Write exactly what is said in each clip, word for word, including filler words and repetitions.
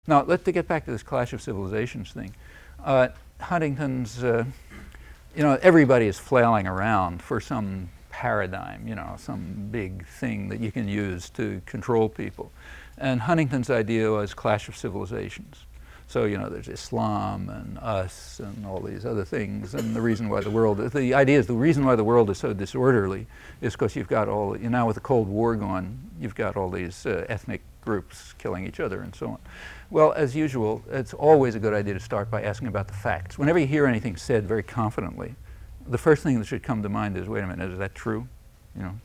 Now, let's get back to this Clash of Civilizations thing. Uh, Huntington's, uh, you know, everybody is flailing around for some paradigm, you know, some big thing that you can use to control people. And Huntington's idea was Clash of Civilizations. So, you know, there's Islam and us and all these other things. And the reason why the world, the idea is the reason why the world is so disorderly is because you've got all, you know, now with the Cold War going, you've got all these uh, ethnic groups killing each other and so on. Well, as usual, it's always a good idea to start by asking about the facts. Whenever you hear anything said very confidently, the first thing that should come to mind is, wait a minute, is that true? You know,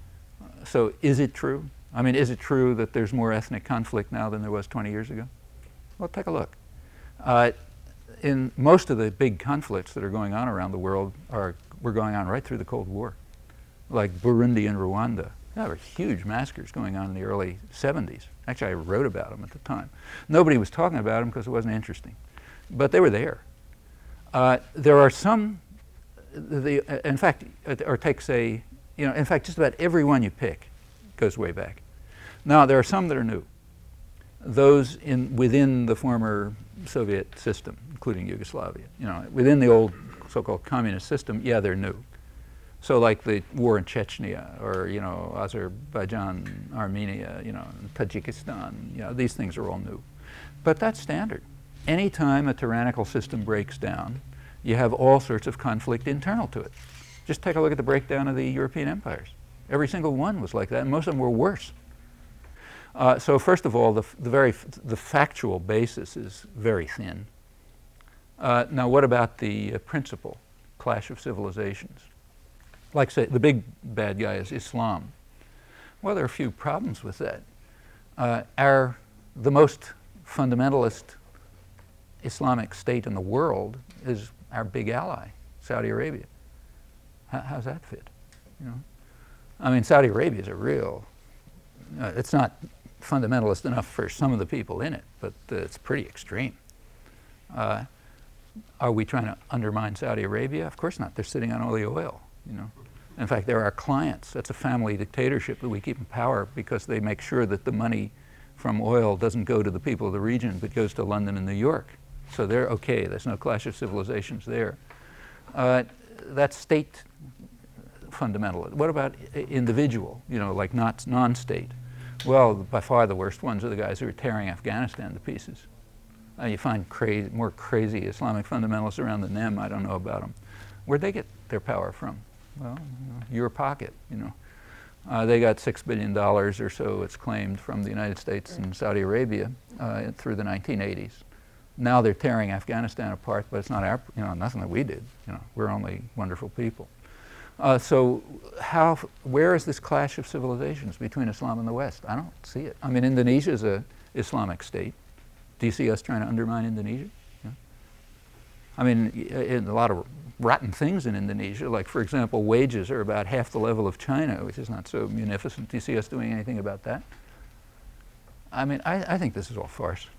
so is it true? I mean, is it true that there's more ethnic conflict now than there was twenty years ago? Well, take a look. Uh, in most of the big conflicts that are going on around the world are were going on right through the Cold War, like Burundi and Rwanda. There were huge massacres going on in the early seventies. Actually, I wrote about them at the time. Nobody was talking about them because it wasn't interesting, but they were there. Uh, there are some, the, uh, in fact, uh, or take say, you know, in fact, just about every one you pick goes way back. Now, there are some that are new. Those in within the former Soviet system, including Yugoslavia, you know, within the old so-called communist system, yeah, they're new. So like the war in Chechnya, or, you know, Azerbaijan, Armenia, you know, Tajikistan, you know, these things are all new. But that's standard. Anytime a tyrannical system breaks down, you have all sorts of conflict internal to it. Just take a look at the breakdown of the European empires. Every single one was like that, and most of them were worse. Uh, so first of all, the, the very f the factual basis is very thin. Uh, now, what about the uh, principle, Clash of Civilizations? Like say, the big bad guy is Islam. Well, there are a few problems with that. Uh, our, the most fundamentalist Islamic state in the world is our big ally, Saudi Arabia. H how's that fit? You know, I mean, Saudi Arabia is a real, uh, it's not fundamentalist enough for some of the people in it, but uh, it's pretty extreme. Uh, are we trying to undermine Saudi Arabia? Of course not. They're sitting on all the oil. You know, in fact, they're our clients. That's a family dictatorship that we keep in power because they make sure that the money from oil doesn't go to the people of the region, but goes to London and New York. So they're okay. There's no Clash of Civilizations there. Uh, that's state fundamental. What about individual? You know, like not non-state. Well, by far the worst ones are the guys who are tearing Afghanistan to pieces. Uh, you find crazy, more crazy Islamic fundamentalists around than them. I don't know about them. Where'd they get their power from? Well, you know, your pocket, you know. Uh, they got six billion dollars or so, it's claimed, from the United States and Saudi Arabia uh, through the nineteen eighties. Now they're tearing Afghanistan apart, but it's not our, you know, nothing that we did. You know, we're only wonderful people. Uh, so how, where is this clash of civilizations between Islam and the West? I don't see it. I mean, Indonesia is an Islamic state. Do you see us trying to undermine Indonesia? Yeah. I mean, in a lot of rotten things in Indonesia, like, for example, wages are about half the level of China, which is not so munificent. Do you see us doing anything about that? I mean, I, I think this is all farce.